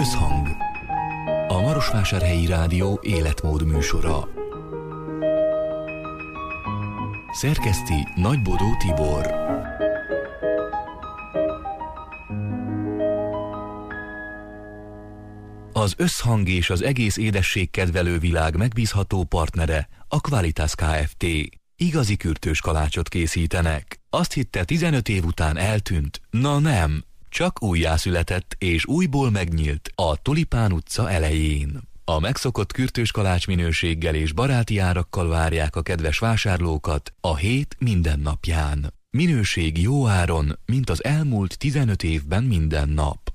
Összhang, a Marosvásárhelyi Rádió életmód műsora. Szerkeszti Nagybodó Tibor. Az Összhang és az egész édességkedvelő világ megbízható partnere a Qualitas Kft. Igazi kürtős kalácsot készítenek. Azt hitte, 15 év után eltűnt. Na nem, csak újjászületett és újból megnyílt a Tulipán utca elején. A megszokott kürtős kalács minőséggel és baráti árakkal várják a kedves vásárlókat a hét minden napján. Minőség jó áron, mint az elmúlt 15 évben minden nap.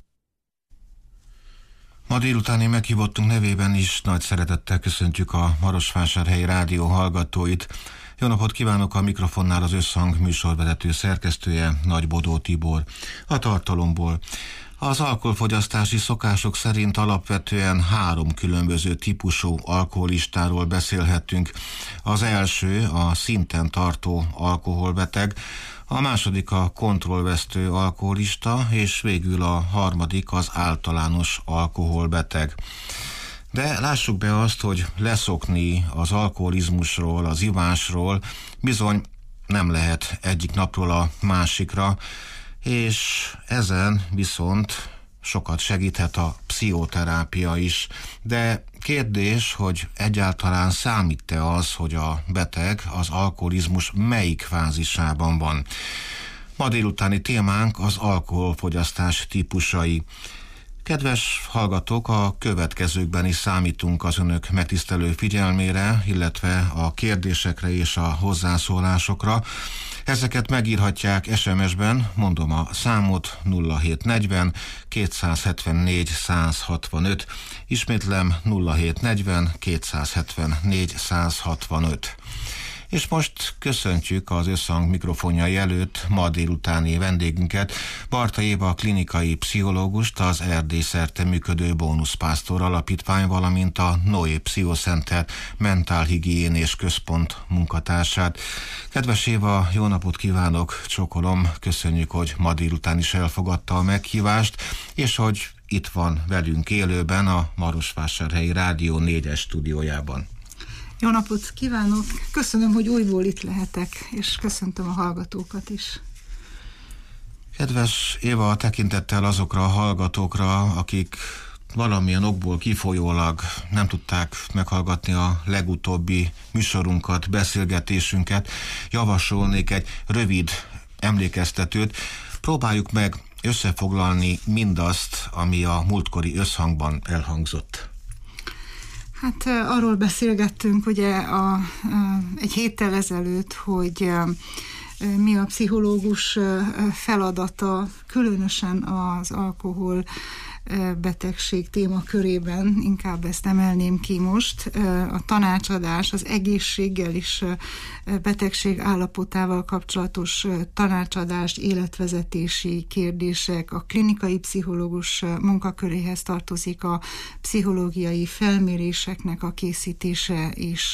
Ma délutáni meghívottunk nevében is nagy szeretettel köszöntjük a Marosvásárhelyi Rádió hallgatóit. Jó napot kívánok, a mikrofonnál az Összhang műsorvezető szerkesztője, Nagybodó Tibor. A tartalomból: az alkoholfogyasztási szokások szerint alapvetően 3 különböző típusú alkoholistáról beszélhetünk. Az első a szinten tartó alkoholbeteg, a második a kontrollvesztő alkoholista, és végül a harmadik az általános alkoholbeteg. De lássuk be azt, hogy leszokni az alkoholizmusról, az ivásról bizony nem lehet egyik napról a másikra, és ezen viszont sokat segíthet a pszichoterápia is. De kérdés, hogy egyáltalán számít-e az, hogy a beteg az alkoholizmus melyik fázisában van. Ma délutáni témánk az alkoholfogyasztás típusai. Kedves hallgatók, a következőkben is számítunk az önök megtisztelő figyelmére, illetve a kérdésekre és a hozzászólásokra. Ezeket megírhatják SMS-ben, mondom a számot, 0740 274 165, ismétlem 0740 274 165. És most köszöntjük az Összhang mikrofonjai előtt ma délutáni vendégünket, Barta Éva klinikai pszichológust, az Erdély szerte működő Bónuszpásztor Alapítvány, valamint a Noé Pszichocenter mentálhigiénés központ munkatársát. Kedves Éva, jó napot kívánok, csókolom, köszönjük, hogy ma délután is elfogadta a meghívást, és hogy itt van velünk élőben a Marosvásárhelyi Rádió 4-es stúdiójában. Jó napot kívánok! Köszönöm, hogy újból itt lehetek, és köszöntöm a hallgatókat is. Kedves Éva, tekintettel azokra a hallgatókra, akik valamilyen okból kifolyólag nem tudták meghallgatni a legutóbbi műsorunkat, beszélgetésünket, javasolnék egy rövid emlékeztetőt. Próbáljuk meg összefoglalni mindazt, ami a múltkori összhangban elhangzott. Hát arról beszélgettünk ugye egy héttel ezelőtt, hogy mi a pszichológus feladata, különösen az alkohol betegség témakörében, inkább ezt emelném ki most, a tanácsadás, az egészséggel is betegség állapotával kapcsolatos tanácsadás, életvezetési kérdések, a klinikai pszichológus munkaköréhez tartozik a pszichológiai felméréseknek a készítése is.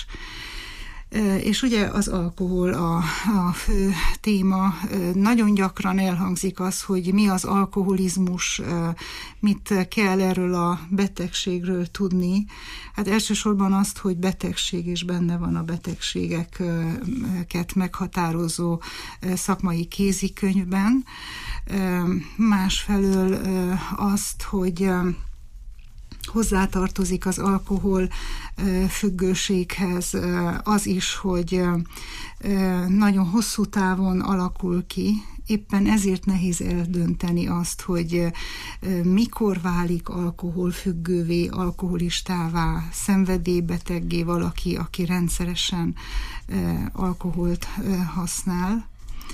És ugye az alkohol a fő téma. Nagyon gyakran elhangzik az, hogy mi az alkoholizmus, mit kell erről a betegségről tudni. Hát elsősorban azt, hogy betegség, és benne van a betegségeket meghatározó szakmai kézikönyvben. Másfelől azt, hogy hozzátartozik az alkohol függőséghez az is, hogy nagyon hosszú távon alakul ki. Éppen ezért nehéz eldönteni azt, hogy mikor válik alkoholfüggővé, alkoholistává, szenvedélybeteggé valaki, aki rendszeresen alkoholt használ.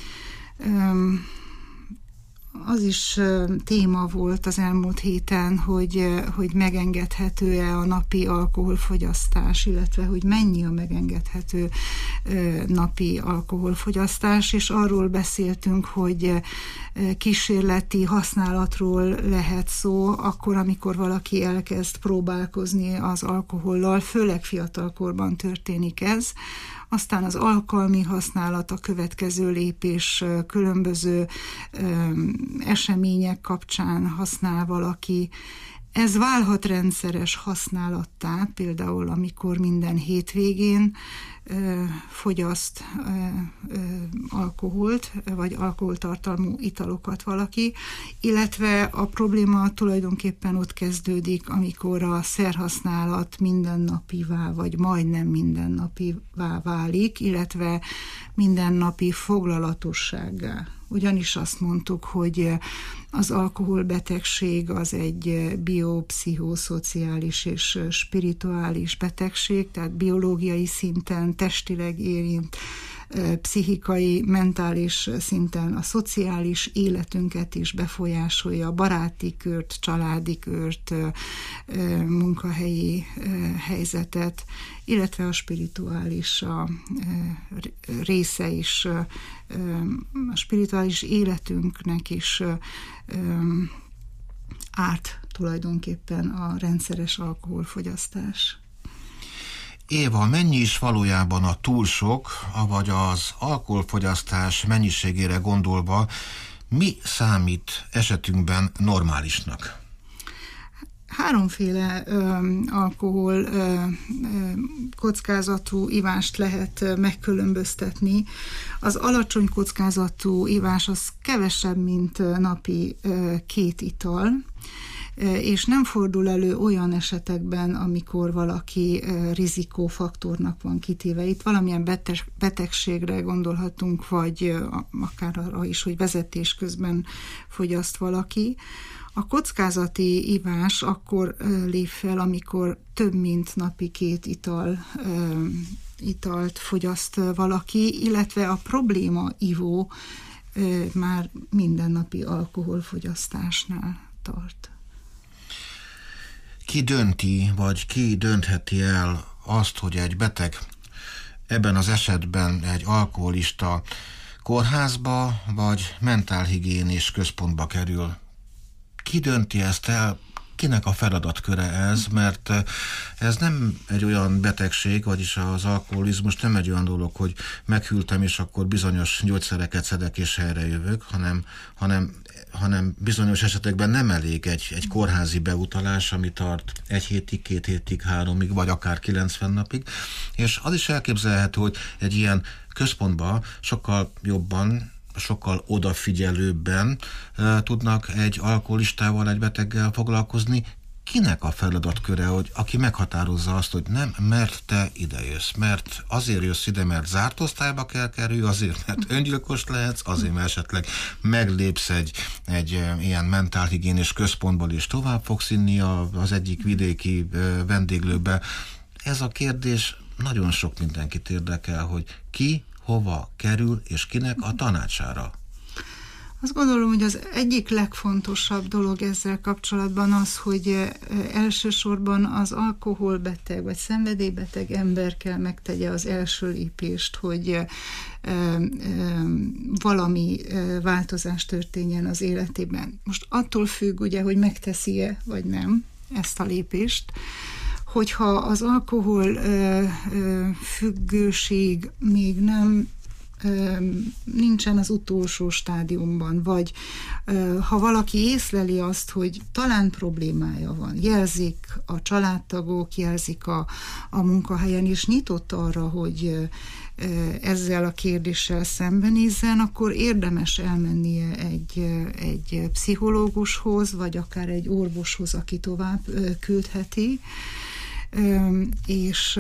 Az is téma volt az elmúlt héten, hogy megengedhető-e a napi alkoholfogyasztás, illetve hogy mennyi a megengedhető napi alkoholfogyasztás, és arról beszéltünk, hogy kísérleti használatról lehet szó, akkor, amikor valaki elkezd próbálkozni az alkohollal, főleg fiatalkorban történik ez. Aztán az alkalmi használat, a következő lépés, különböző események kapcsán használ valaki, Ez válhat rendszeres használattá, például amikor minden hétvégén fogyaszt alkoholt, vagy alkoholtartalmú italokat valaki, illetve a probléma tulajdonképpen ott kezdődik, amikor a szerhasználat mindennapivá, vagy majdnem mindennapivá válik, illetve mindennapi foglalatossággá. Ugyanis azt mondtuk, hogy az alkoholbetegség az egy biopszichoszociális és spirituális betegség, tehát biológiai szinten, testileg érint, pszichikai, mentális szinten a szociális életünket is befolyásolja, baráti kört, családi kört, munkahelyi helyzetet, illetve a spirituális a része is, a spirituális életünknek is árt tulajdonképpen a rendszeres alkoholfogyasztás. Éva, mennyi is valójában a túl sok, avagy az alkoholfogyasztás mennyiségére gondolva, mi számít esetünkben normálisnak? Háromféle alkohol kockázatú ivást lehet megkülönböztetni. Az alacsony kockázatú ivás az kevesebb, mint napi 2 ital, és nem fordul elő olyan esetekben, amikor valaki rizikófaktornak van kitéve. Itt valamilyen betegségre gondolhatunk, vagy akár arra is, hogy vezetés közben fogyaszt valaki. A kockázati ivás akkor lép fel, amikor több mint napi 2 italt fogyaszt valaki, illetve a probléma ivó már mindennapi alkoholfogyasztásnál tart. Ki dönti, vagy ki döntheti el azt, hogy egy beteg, ebben az esetben egy alkoholista kórházba, vagy mentálhigiénés központba kerül? Ki dönti ezt el? Kinek a feladatköre ez? Mert ez nem egy olyan betegség, vagyis az alkoholizmus nem egy olyan dolog, hogy meghűltem, és akkor bizonyos gyógyszereket szedek, és helyre jövök, hanem bizonyos esetekben nem elég egy kórházi beutalás, ami tart 1 hétig, 2 hétig, 3-ig, vagy akár 90 napig. És az is elképzelhető, hogy egy ilyen központban sokkal jobban, sokkal odafigyelőbben tudnak egy alkoholistával, egy beteggel foglalkozni. Kinek a feladatköre, hogy aki meghatározza azt, hogy nem, mert te ide jössz, mert azért jössz ide, mert zárt osztályba kell kerülni, azért, mert öngyilkos lehetsz, azért, mert esetleg meglépsz egy ilyen mentálhigiénés központból, és tovább fogsz inni az egyik vidéki vendéglőbe. Ez a kérdés nagyon sok mindenkit érdekel, hogy ki hova kerül, és kinek a tanácsára. Azt gondolom, hogy az egyik legfontosabb dolog ezzel kapcsolatban az, hogy elsősorban az alkoholbeteg vagy szenvedélybeteg ember kell megtegye az első lépést, hogy valami változás történjen az életében. Most attól függ, ugye, hogy megteszi-e vagy nem ezt a lépést, hogyha az alkohol függőség még nincsen az utolsó stádiumban, vagy ha valaki észleli azt, hogy talán problémája van, jelzik a családtagok, jelzik a munkahelyen, és nyitott arra, hogy ezzel a kérdéssel szembenézzen, akkor érdemes elmennie egy pszichológushoz, vagy akár egy orvoshoz, aki tovább küldheti, és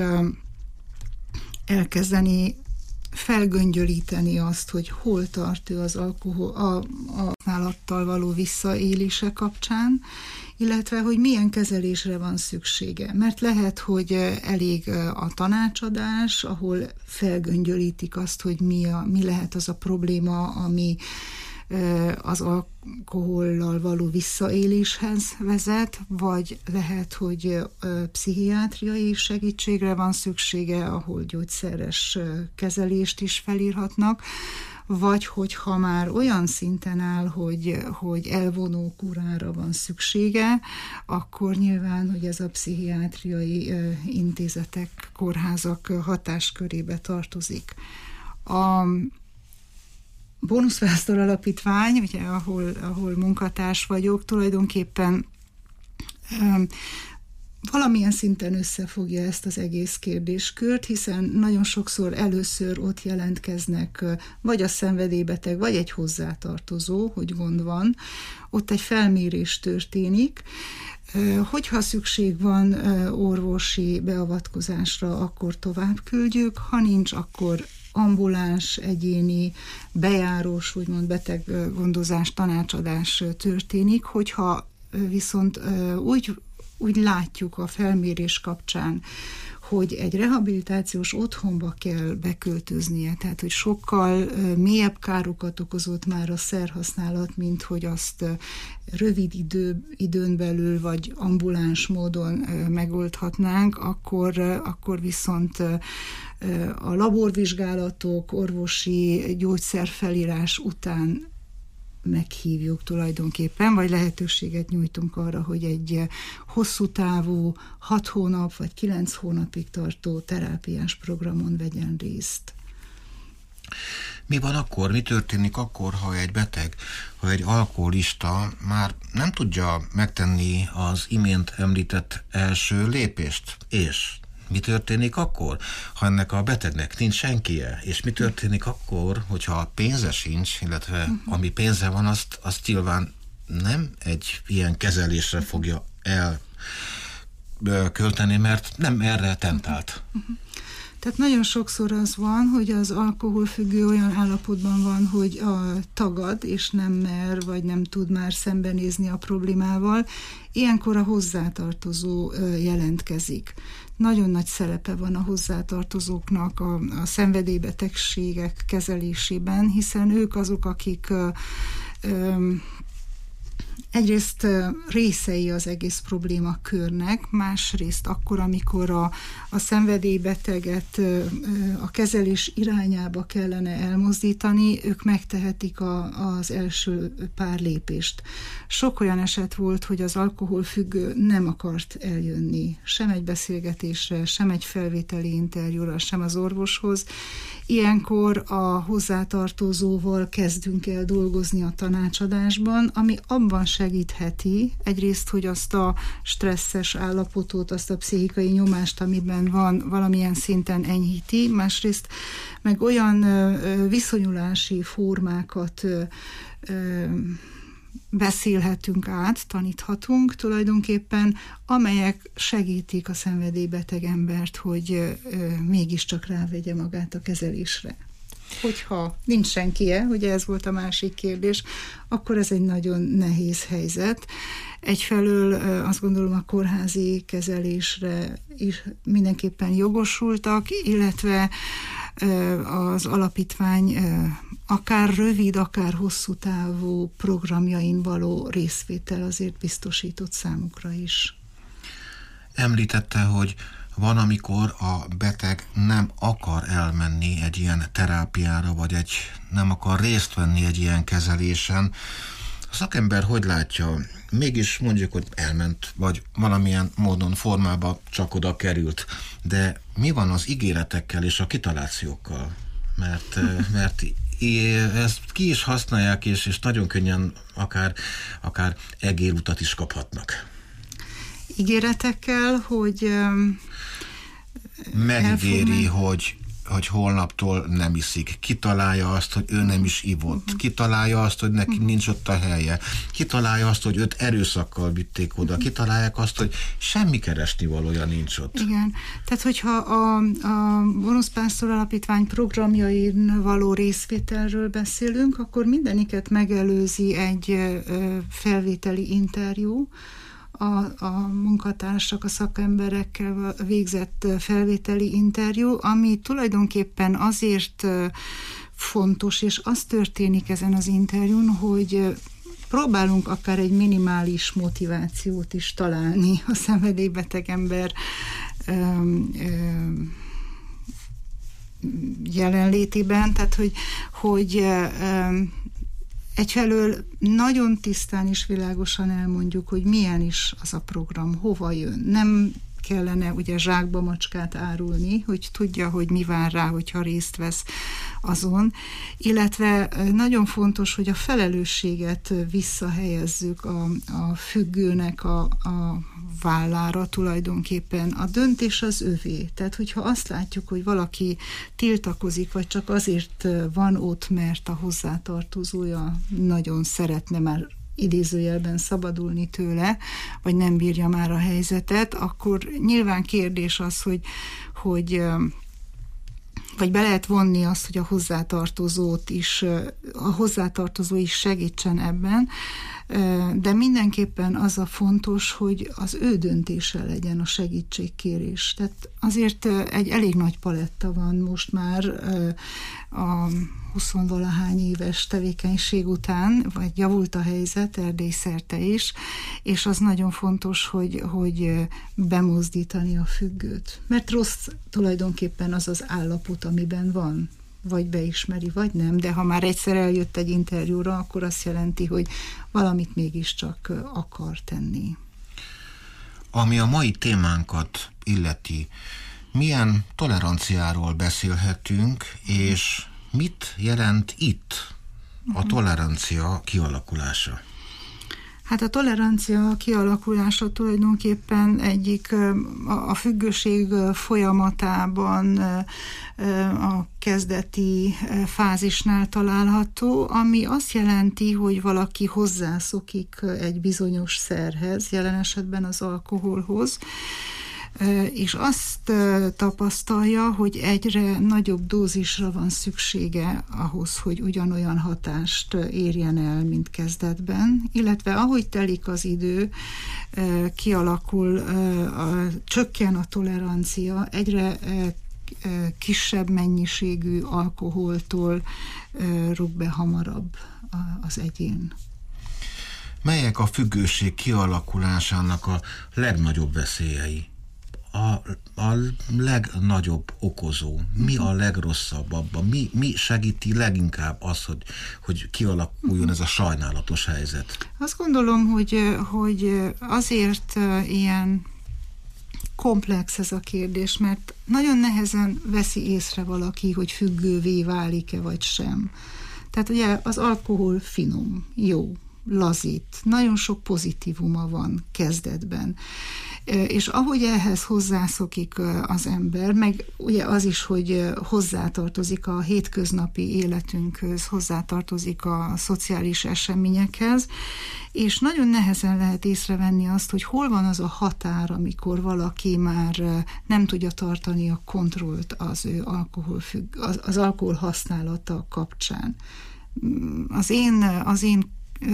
elkezdeni felgöngyölíteni azt, hogy hol tart ő az alkohol a használattal való visszaélése kapcsán, illetve hogy milyen kezelésre van szüksége. Mert lehet, hogy elég a tanácsadás, ahol felgöngyölítik azt, hogy mi lehet az a probléma, ami az alkohollal való visszaéléshez vezet, vagy lehet, hogy pszichiátriai segítségre van szüksége, ahol gyógyszeres kezelést is felírhatnak, vagy hogyha már olyan szinten áll, hogy elvonó kurára van szüksége, akkor nyilván, hogy ez a pszichiátriai intézetek, kórházak hatáskörébe tartozik. A Bónuszpásztor Alapítvány, ugye, ahol munkatárs vagyok, tulajdonképpen valamilyen szinten összefogja ezt az egész kérdéskört, hiszen nagyon sokszor először ott jelentkeznek vagy a szenvedélybeteg, vagy egy hozzátartozó, hogy gond van, ott egy felmérés történik. Hogyha szükség van orvosi beavatkozásra, akkor tovább küldjük, ha nincs, akkor ambuláns, egyéni, bejárós, úgymond beteggondozás, tanácsadás történik, hogyha viszont úgy látjuk a felmérés kapcsán, hogy egy rehabilitációs otthonba kell beköltöznie, tehát hogy sokkal mélyebb károkat okozott már a szerhasználat, mint hogy azt rövid időn belül vagy ambuláns módon megoldhatnánk, akkor viszont a laborvizsgálatok, orvosi gyógyszerfelírás után meghívjuk tulajdonképpen, vagy lehetőséget nyújtunk arra, hogy egy hosszú távú, 6 hónap vagy 9 hónapig tartó terápiás programon vegyen részt. Mi van akkor, mi történik akkor, ha egy beteg, ha egy alkoholista már nem tudja megtenni az imént említett első lépést, és mi történik akkor, ha ennek a betegnek nincs senkije? És mi történik akkor, hogyha pénze sincs, illetve ami pénze van, azt nyilván nem egy ilyen kezelésre fogja elkölteni, mert nem erre tentált. Tehát nagyon sokszor az van, hogy az alkoholfüggő olyan állapotban van, hogy tagad, és nem mer, vagy nem tud már szembenézni a problémával. Ilyenkor a hozzátartozó jelentkezik. Nagyon nagy szerepe van a hozzátartozóknak a szenvedélybetegségek kezelésében, hiszen ők azok, akik egyrészt részei az egész problémakörnek, másrészt akkor, amikor a szenvedélybeteget a kezelés irányába kellene elmozdítani, ők megtehetik az első pár lépést. Sok olyan eset volt, hogy az alkoholfüggő nem akart eljönni sem egy beszélgetésre, sem egy felvételi interjúra, sem az orvoshoz. Ilyenkor a hozzátartozóval kezdünk el dolgozni a tanácsadásban, ami abban segítheti, egyrészt, hogy azt a stresszes állapotot, azt a pszichikai nyomást, amiben van, valamilyen szinten enyhíti, másrészt meg olyan viszonyulási formákat beszélhetünk át, taníthatunk tulajdonképpen, amelyek segítik a szenvedélybeteg embert, hogy mégiscsak rávegye magát a kezelésre. Hogyha nincs senkije, ugye ez volt a másik kérdés, akkor ez egy nagyon nehéz helyzet. Egyfelől azt gondolom a kórházi kezelésre is mindenképpen jogosultak, illetve az alapítvány akár rövid, akár hosszú távú programjain való részvétel azért biztosított számukra is. Említette, hogy van, amikor a beteg nem akar elmenni egy ilyen terápiára, vagy nem akar részt venni egy ilyen kezelésen. A szakember hogy látja? Mégis mondjuk, hogy elment, vagy valamilyen módon, formában csak oda került. De mi van az ígéretekkel és a kitalációkkal? Mert ezt ki is használják, és nagyon könnyen akár egérutat is kaphatnak. Ígéretekkel, hogy megígéri, hogy holnaptól nem iszik. Kitalálja azt, hogy ő nem is ivott. Kitalálja azt, hogy neki nincs ott a helye. Kitalálja azt, hogy őt erőszakkal vitték oda. Kitalálják azt, hogy semmi keresnivalója nincs ott. Igen. Tehát, hogyha a Borusz Pásztor Alapítvány programjain való részvételről beszélünk, akkor mindeniket megelőzi egy felvételi interjú, a munkatársak, a szakemberekkel végzett felvételi interjú, ami tulajdonképpen azért fontos, és az történik ezen az interjún, hogy próbálunk akár egy minimális motivációt is találni a szenvedélybeteg ember jelenlétében, tehát hogy egyfelől nagyon tisztán és világosan elmondjuk, hogy milyen is az a program, hova jön. Nem kellene ugye zsákba macskát árulni, hogy tudja, hogy mi vár rá, hogyha részt vesz azon. Illetve nagyon fontos, hogy a felelősséget visszahelyezzük a függőnek a vállára tulajdonképpen. A döntés az övé. Tehát, hogyha azt látjuk, hogy valaki tiltakozik, vagy csak azért van ott, mert a hozzátartozója nagyon szeretne már idézőjelben szabadulni tőle, vagy nem bírja már a helyzetet, akkor nyilván kérdés az, hogy vagy be lehet vonni azt, hogy a hozzátartozó is segítsen ebben, de mindenképpen az a fontos, hogy az ő döntése legyen a segítségkérés. Tehát azért egy elég nagy paletta van most már a 20-valahány éves tevékenység után, vagy javult a helyzet Erdély szerte is, és az nagyon fontos, hogy bemozdítani a függőt. Mert rossz tulajdonképpen az az állapot, amiben van. Vagy beismeri, vagy nem, de ha már egyszer eljött egy interjúra, akkor azt jelenti, hogy valamit mégiscsak akar tenni. Ami a mai témánkat illeti, milyen toleranciáról beszélhetünk, és mit jelent itt a tolerancia kialakulása? Hát a tolerancia kialakulása tulajdonképpen egyik a függőség folyamatában a kezdeti fázisnál található, ami azt jelenti, hogy valaki hozzászokik egy bizonyos szerhez, jelen esetben az alkoholhoz, és azt tapasztalja, hogy egyre nagyobb dózisra van szüksége ahhoz, hogy ugyanolyan hatást érjen el, mint kezdetben, illetve ahogy telik az idő, csökken a tolerancia, egyre kisebb mennyiségű alkoholtól rúg be hamarabb az egyén. Melyek a függőség kialakulásának a legnagyobb veszélyei? A legnagyobb okozó, mi a legrosszabb abban, mi segíti leginkább az, hogy kialakuljon ez a sajnálatos helyzet? Azt gondolom, hogy azért ilyen komplex ez a kérdés, mert nagyon nehezen veszi észre valaki, hogy függővé válik-e vagy sem. Tehát ugye az alkohol finom, jó, lazít, nagyon sok pozitívuma van kezdetben. És ahogy ehhez hozzászokik az ember, meg ugye az is, hogy hozzátartozik a hétköznapi életünkhöz, hozzátartozik a szociális eseményekhez, és nagyon nehezen lehet észrevenni azt, hogy hol van az a határ, amikor valaki már nem tudja tartani a kontrollt az ő az alkohol használata kapcsán. Az én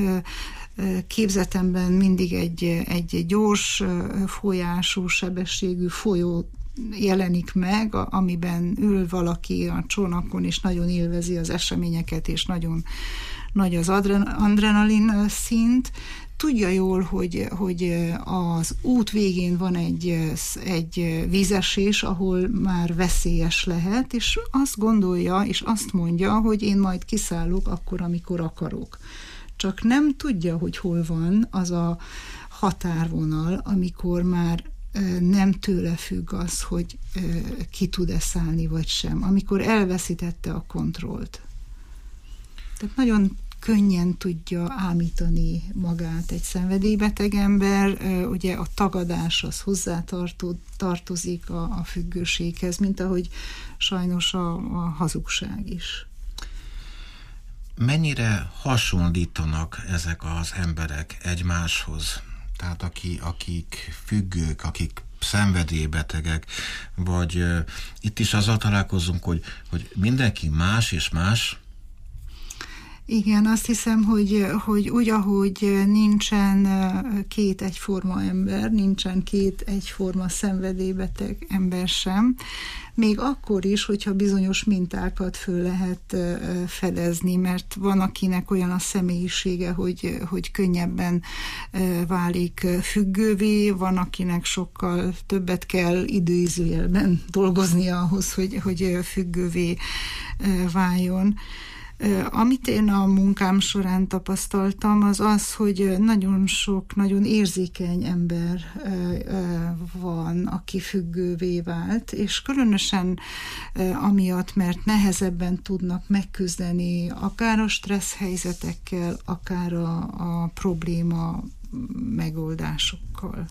képzetemben mindig egy gyors folyású, sebességű folyó jelenik meg, amiben ül valaki a csónakon, és nagyon élvezi az eseményeket, és nagyon nagy az adrenalin szint. Tudja jól, hogy az út végén van egy vízesés, ahol már veszélyes lehet, és azt gondolja, és azt mondja, hogy én majd kiszállok akkor, amikor akarok. Csak nem tudja, hogy hol van az a határvonal, amikor már nem tőle függ az, hogy ki tud-e szállni, vagy sem. Amikor elveszítette a kontrollt. Tehát nagyon könnyen tudja ámítani magát egy szenvedélybeteg ember. Ugye a tagadás az hozzátartozik a függőséghez, mint ahogy sajnos a hazugság is. Mennyire hasonlítanak ezek az emberek egymáshoz? Tehát akik függők, akik szenvedélybetegek, vagy itt is azzal találkozunk, hogy mindenki más és más? Igen, azt hiszem, hogy úgy, ahogy nincsen két egyforma ember, nincsen két egyforma szenvedélybeteg ember sem, még akkor is, hogyha bizonyos mintákat föl lehet fedezni, mert van, akinek olyan a személyisége, hogy könnyebben válik függővé, van, akinek sokkal többet kell idézőjelben dolgoznia ahhoz, hogy függővé váljon. Amit én a munkám során tapasztaltam, az az, hogy nagyon sok, nagyon érzékeny ember van, aki függővé vált, és különösen amiatt, mert nehezebben tudnak megküzdeni akár a stressz helyzetekkel, akár a probléma megoldásokkal.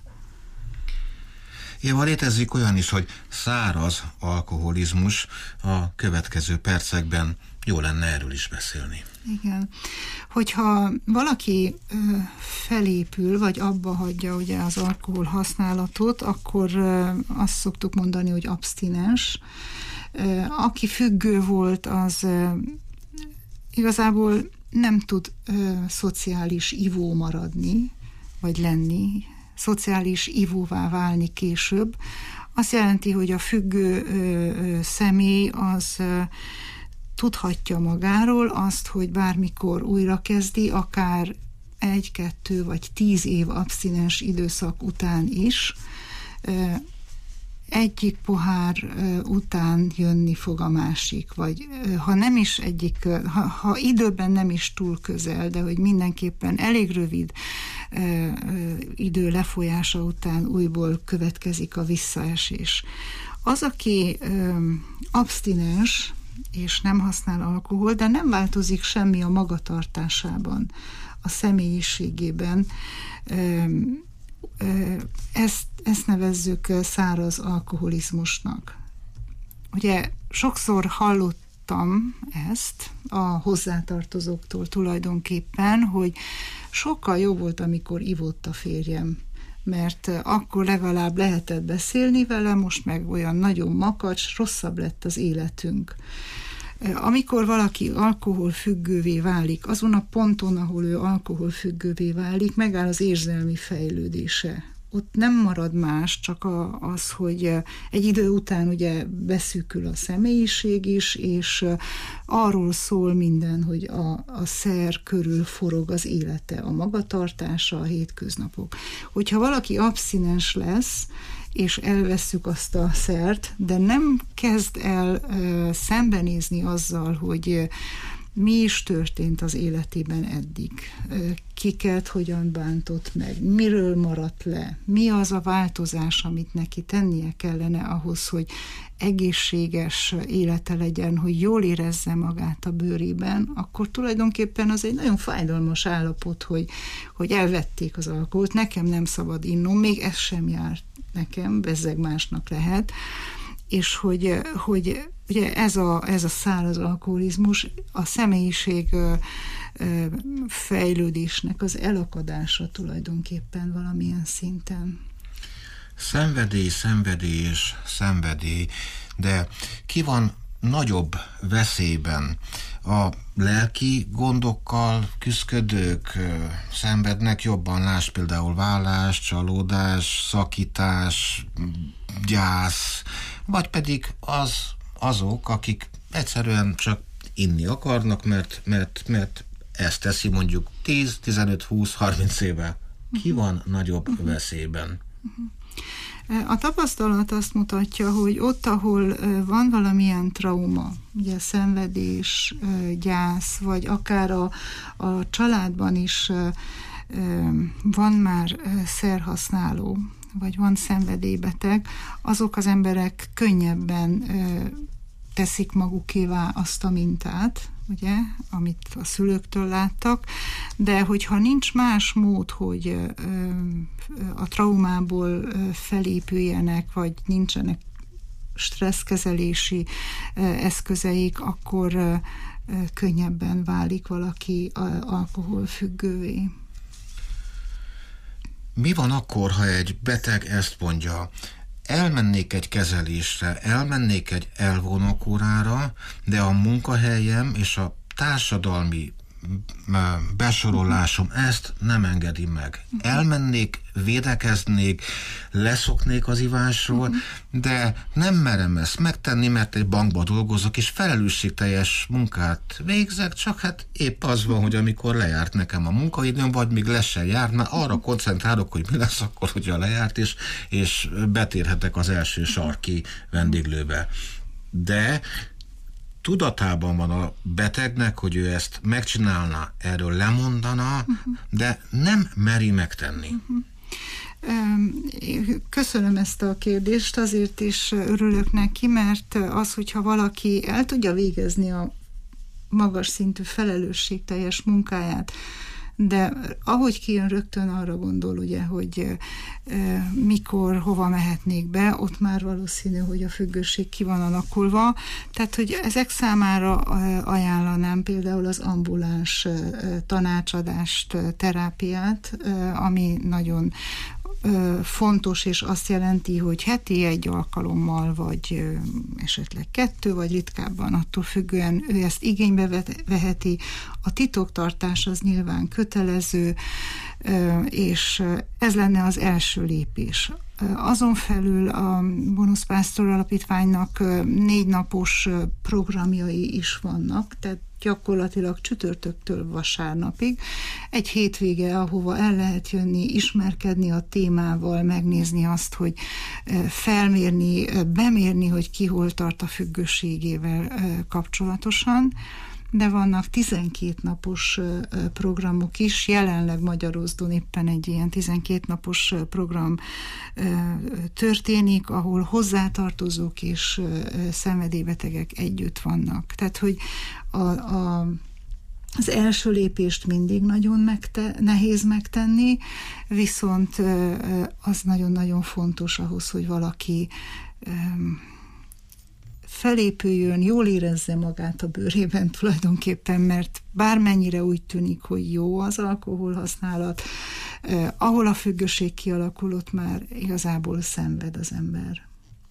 Éva, létezik olyan is, hogy száraz alkoholizmus. A következő percekben jó lenne erről is beszélni. Igen. Hogyha valaki felépül, vagy abba hagyja ugye az alkohol használatot, akkor azt szoktuk mondani, hogy abstinens. Aki függő volt, az igazából nem tud szociális ivó maradni, vagy lenni, szociális ivóvá válni később. Azt jelenti, hogy a függő személy az tudhatja magáról azt, hogy bármikor újra kezdi, akár 1, 2 vagy 10 év abszinens időszak után is, egyik pohár után jönni fog a másik, vagy ha nem is ha időben nem is túl közel, de hogy mindenképpen elég rövid idő lefolyása után újból következik a visszaesés. Az, aki abstinens, és nem használ alkohol, de nem változik semmi a magatartásában, a személyiségében, ezt nevezzük száraz alkoholizmusnak. Ugye sokszor hallottam ezt a hozzátartozóktól tulajdonképpen, hogy sokkal jobb volt, amikor ivott a férjem, mert akkor legalább lehetett beszélni vele, most meg olyan nagyon makacs, rosszabb lett az életünk. Amikor valaki alkoholfüggővé válik, azon a ponton, ahol ő alkoholfüggővé válik, megáll az érzelmi fejlődése. Ott nem marad más, csak az, hogy egy idő után ugye beszűkül a személyiség is, és arról szól minden, hogy a szer körül forog az élete, a magatartása, a hétköznapok. Hogyha valaki abszinens lesz, és elvesszük azt a szert, de nem kezd el szembenézni azzal, hogy mi is történt az életében eddig, kiket hogyan bántott meg, miről maradt le, mi az a változás, amit neki tennie kellene ahhoz, hogy egészséges élete legyen, hogy jól érezze magát a bőrében, akkor tulajdonképpen az egy nagyon fájdalmas állapot, hogy elvették az alkoholt, nekem nem szabad innom, még ez sem jár nekem, bezzeg másnak lehet, és hogy ugye ez a száraz alkoholizmus a személyiség fejlődésnek az elakadása tulajdonképpen valamilyen szinten. Szenvedély, de ki van nagyobb veszélyben? A lelki gondokkal küszködők szenvednek jobban, lásd például vállás, csalódás, szakítás, gyász, vagy pedig azok, akik egyszerűen csak inni akarnak, mert ezt teszi mondjuk 10, 15, 20, 30 éve. Ki van nagyobb veszélyben? A tapasztalat azt mutatja, hogy ott, ahol van valamilyen trauma, ugye szenvedés, gyász, vagy akár a családban is van már szerhasználó, vagy van szenvedélybeteg, azok az emberek könnyebben teszik magukévá azt a mintát, ugye, amit a szülőktől láttak, de hogyha nincs más mód, hogy a traumából felépüljenek, vagy nincsenek stresszkezelési eszközeik, akkor könnyebben válik valaki alkoholfüggővé. Mi van akkor, ha egy beteg ezt mondja, elmennék egy kezelésre, elmennék egy elvonókórára, de a munkahelyem és a társadalmi besorolásom ezt nem engedi meg. Elmennék, védekeznék, leszoknék az ivásról, de nem merem ezt megtenni, mert egy bankban dolgozok, és felelősségteljes munkát végzek, csak hát épp az van, hogy amikor lejárt nekem a munkaidőm, vagy még le se járt, már arra koncentrálok, hogy mi lesz akkor, hogyha lejárt, és betérhetek az első sarki vendéglőbe. De tudatában van a betegnek, hogy ő ezt megcsinálna, erről lemondana, de nem meri megtenni. Köszönöm ezt a kérdést, azért is örülök neki, mert az, hogyha valaki el tudja végezni a magas szintű felelősségteljes munkáját, de ahogy kijön, rögtön arra gondol, ugye, hogy mikor, hova mehetnék be, ott már valószínű, hogy a függőség ki van alakulva. Tehát, hogy ezek számára ajánlanám például az ambuláns tanácsadást, terápiát, ami nagyon fontos, és azt jelenti, hogy heti 1 alkalommal, vagy esetleg 2, vagy ritkábban, attól függően ő ezt igénybe veheti. A titoktartás az nyilván kötelező, és ez lenne az első lépés. Azon felül a Bonusz Pásztor Alapítványnak 4 napos programjai is vannak, tehát gyakorlatilag csütörtöktől vasárnapig. Egy hétvége, ahova el lehet jönni, ismerkedni a témával, megnézni azt, hogy felmérni, bemérni, hogy ki hol tart a függőségével kapcsolatosan. De vannak 12 napos programok is, jelenleg Magyarózdon éppen egy ilyen 12 napos program történik, ahol hozzátartozók és szenvedélybetegek együtt vannak. Tehát, hogy az első lépést mindig nagyon nehéz megtenni, viszont az nagyon-nagyon fontos ahhoz, hogy valaki felépüljön, jól érezze magát a bőrében tulajdonképpen, mert bármennyire úgy tűnik, hogy jó az alkoholhasználat, ahol a függőség kialakul, ott már igazából szenved az ember.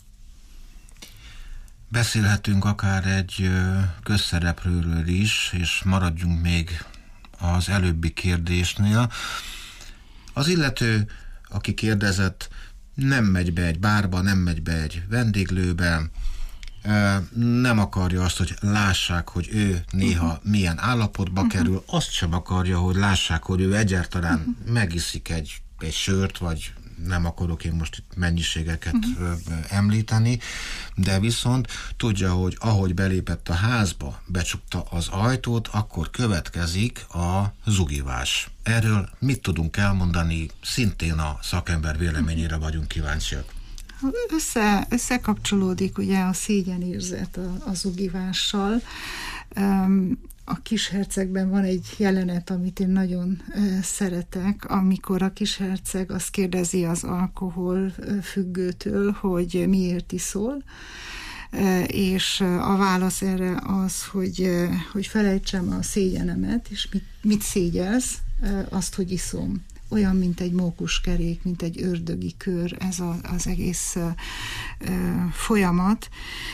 Beszélhetünk akár egy közszereplőről is, és maradjunk még az előbbi kérdésnél. Az illető, aki kérdezett, nem megy be egy bárba, nem megy be egy vendéglőbe, nem akarja azt, hogy lássák, hogy ő néha milyen állapotba kerül, azt sem akarja, hogy lássák, hogy ő egyáltalán megiszik egy sört, vagy nem akarok én most itt mennyiségeket említeni, de viszont tudja, hogy ahogy belépett a házba, becsukta az ajtót, akkor következik a zugivás. Erről mit tudunk elmondani? Szintén a szakember véleményére vagyunk kíváncsiak. Összekapcsolódik ugye a szégyenérzet a zugivással. A Kishercegben van egy jelenet, amit én nagyon szeretek, amikor a kisherceg azt kérdezi az alkohol függőtől, hogy miért iszol, és a válasz erre az, hogy felejtsem a szégyenemet, és mit szégyelsz? Azt, hogy iszom. Olyan, mint egy mókuskerék, mint egy ördögi kör, ez az egész folyamat.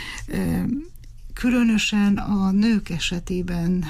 Különösen a nők esetében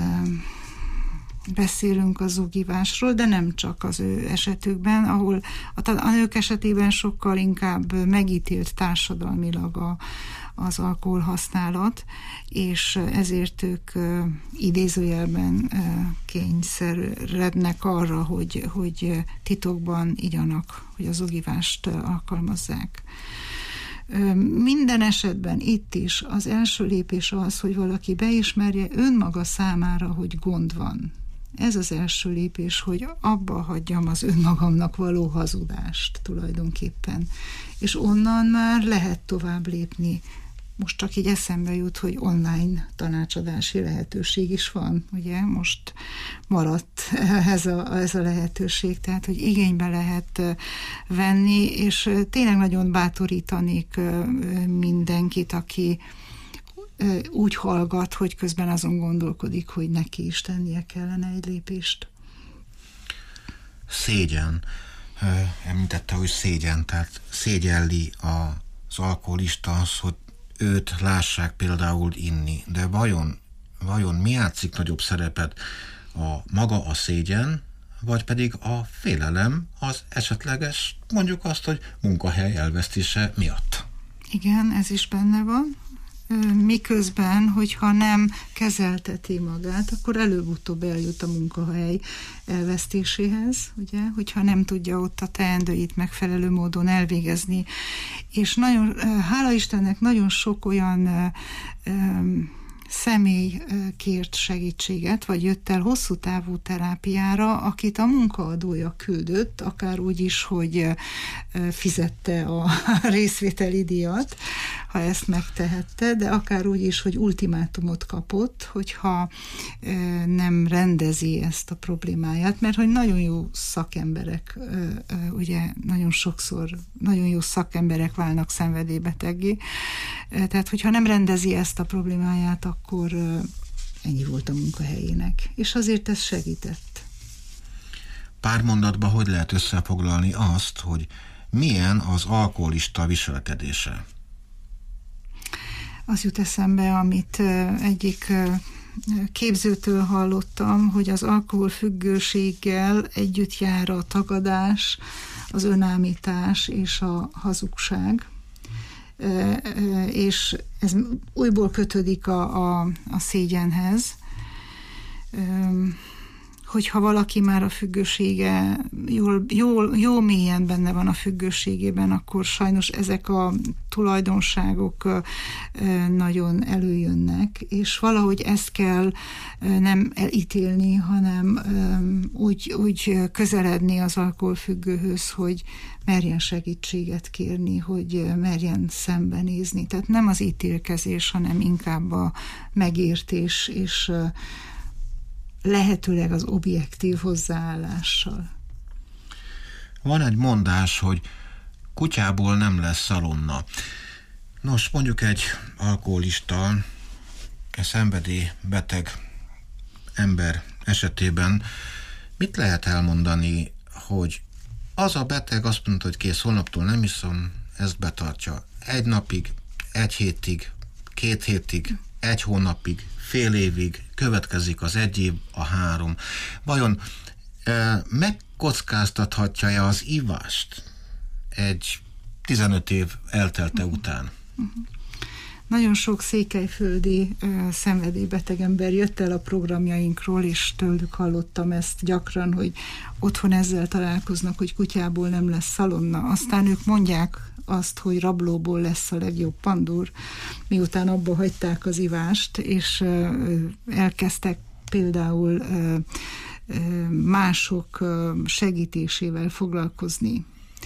beszélünk a zugivásról, de nem csak az ő esetükben, ahol a nők esetében sokkal inkább megítélt társadalmilag az alkoholhasználat, és ezért ők idézőjelben kényszerednek arra, hogy titokban igyanak, hogy a zugivást alkalmazzák. Minden esetben itt is az első lépés az, hogy valaki beismerje önmaga számára, hogy gond van. Ez az első lépés, hogy abba hagyjam az önmagamnak való hazudást tulajdonképpen. És onnan már lehet tovább lépni. Most csak így eszembe jut, hogy online tanácsadási lehetőség is van, ugye? Most maradt ez a lehetőség, tehát, hogy igénybe lehet venni, és tényleg nagyon bátorítanék mindenkit, aki úgy hallgat, hogy közben azon gondolkodik, hogy neki is tennie kellene egy lépést. Szégyen. Említette, hogy szégyen, tehát szégyelli az alkoholista az, hogy őt lássák például inni, de vajon mi játszik nagyobb szerepet? Maga a szégyen, vagy pedig a félelem az esetleges, mondjuk azt, hogy munkahely elvesztése miatt? Igen, ez is benne van. Miközben, hogyha nem kezelteti magát, akkor előbb-utóbb eljut a munkahely elvesztéséhez, ugye, hogyha nem tudja ott a teendőit megfelelő módon elvégezni. És nagyon, hála Istennek, nagyon sok olyan személy kért segítséget, vagy jött el hosszú távú terápiára, akit a munkaadója küldött, akár úgy is, hogy fizette a részvételi díjat, ha ezt megtehette, de akár úgy is, hogy ultimátumot kapott, hogyha nem rendezi ezt a problémáját, mert hogy nagyon jó szakemberek, ugye nagyon sokszor nagyon jó szakemberek válnak szenvedélybeteggé, tehát hogyha nem rendezi ezt a problémáját, akkor ennyi volt a munkahelyének, és azért ez segített. Pár mondatban hogy lehet összefoglalni azt, hogy milyen az alkoholista viselkedése? Az jut eszembe, amit egyik képzőtől hallottam, hogy az alkoholfüggőséggel együtt jár a tagadás, az önállítás és a hazugság. És ez újból kötődik a szégyenhez, hogyha valaki már a függősége jó mélyen benne van a függőségében, akkor sajnos ezek a tulajdonságok nagyon előjönnek, és valahogy ezt kell nem elítélni, hanem úgy közeledni az alkoholfüggőhöz, hogy merjen segítséget kérni, hogy merjen szembenézni. Tehát nem az ítélkezés, hanem inkább a megértés és lehetőleg az objektív hozzáállással. Van egy mondás, hogy kutyából nem lesz szalonna. Nos, mondjuk egy alkoholista, egy szenvedélybeteg ember esetében mit lehet elmondani, hogy az a beteg azt mondta, hogy kész, holnaptól nem iszom, ezt betartja 1 napig, 1 hétig, 2 hétig, 1 hónapig, fél évig, következik az 1 év, a 3. Vajon megkockáztathatja-e az ivást egy 15 év eltelte után? Nagyon sok székelyföldi szenvedélybeteg ember jött el a programjainkról, és tőlük hallottam ezt gyakran, hogy otthon ezzel találkoznak, hogy kutyából nem lesz szalonna. Aztán ők mondják azt, hogy rablóból lesz a legjobb pandúr, miután abba hagyták az ivást, és elkezdtek például mások segítésével foglalkozni.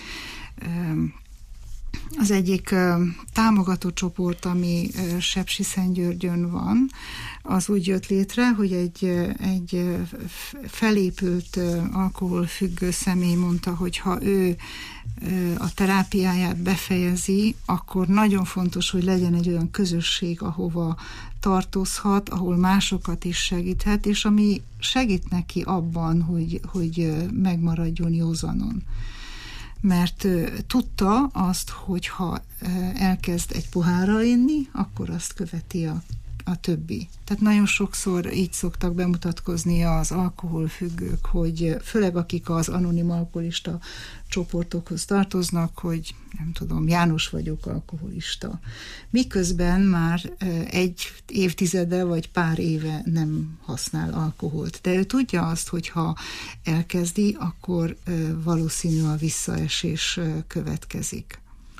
Az egyik támogató csoport, ami Sepsiszentgyörgyön van, az úgy jött létre, hogy egy felépült alkoholfüggő személy mondta, hogy ha ő a terápiáját befejezi, akkor nagyon fontos, hogy legyen egy olyan közösség, ahova tartozhat, ahol másokat is segíthet, és ami segít neki abban, hogy megmaradjon józanon. Mert tudta azt, hogy ha elkezd egy pohárral inni, akkor azt követi a többi. Tehát nagyon sokszor így szoktak bemutatkozni az alkoholfüggők, hogy főleg akik az anonim alkoholista csoportokhoz tartoznak, hogy nem tudom, János vagyok alkoholista. Miközben már 1 évtizede vagy pár éve nem használ alkoholt. De ő tudja azt, hogy ha elkezdi, akkor valószínű a visszaesés következik.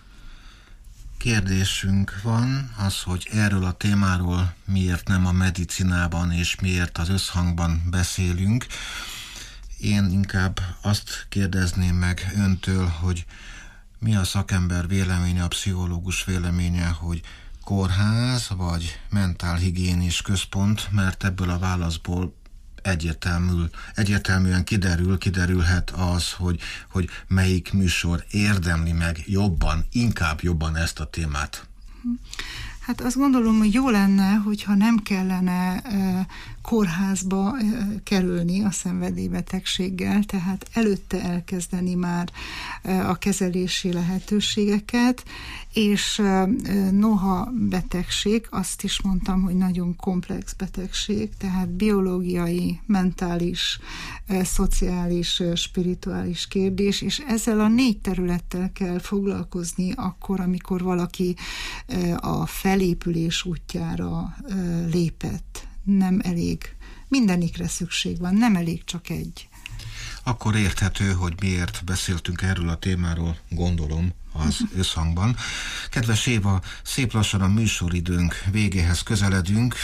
Kérdésünk van, az, hogy erről a témáról miért nem a medicinában és miért az összhangban beszélünk. Én inkább azt kérdezném meg öntől, hogy mi a szakember véleménye, a pszichológus véleménye, hogy kórház vagy mentálhigiénis központ, mert ebből a válaszból egyértelműen kiderülhet az, hogy melyik műsor érdemli meg inkább jobban ezt a témát. Hát azt gondolom, hogy jó lenne, hogyha nem kellene kórházba kerülni a szenvedélybetegséggel, tehát előtte elkezdeni már a kezelési lehetőségeket, és noha betegség, azt is mondtam, hogy nagyon komplex betegség, tehát biológiai, mentális, szociális, spirituális kérdés, és ezzel a 4 területtel kell foglalkozni akkor, amikor valaki a felépülés útjára lépett. Nem elég. Mindenikre szükség van, nem elég csak egy. Akkor érthető, hogy miért beszéltünk erről a témáról, gondolom, az összhangban. Kedves Éva, szép lassan a műsoridőnk végéhez közeledünk.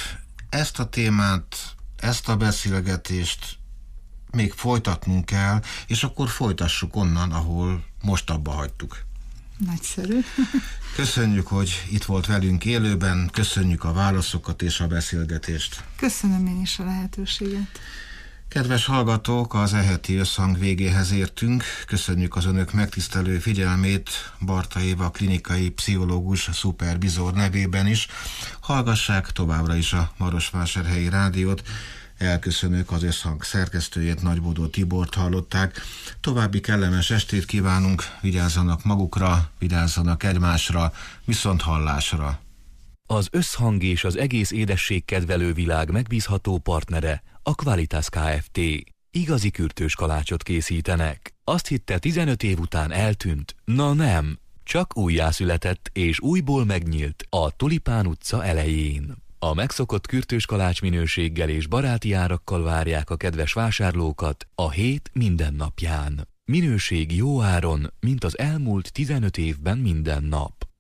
ezt a témát, ezt a beszélgetést még folytatnunk kell, és akkor folytassuk onnan, ahol most abba hagytuk. Nagyszerű. Köszönjük, hogy itt volt velünk élőben, köszönjük a válaszokat és a beszélgetést. Köszönöm én is a lehetőséget. Kedves hallgatók, az e-heti összhang végéhez értünk. Köszönjük az önök megtisztelő figyelmét Barta Éva klinikai pszichológus szupervizor nevében is. Hallgassák továbbra is a Marosvásárhelyi Rádiót. Elköszönők, az összhang szerkesztőjét, Nagybodó Tibort hallották. További kellemes estét kívánunk, vigyázzanak magukra, vigyázzanak egymásra, viszont hallásra. Az összhang és az egész édesség kedvelő világ megbízható partnere a Qualitas Kft. Igazi kürtős kalácsot készítenek. Azt hitte 15 év után eltűnt? Na nem, csak újjászületett és újból megnyílt a Tulipán utca elején. A megszokott kürtős kalács minőséggel és baráti árakkal várják a kedves vásárlókat a hét minden napján. Minőség jó áron, mint az elmúlt 15 évben minden nap.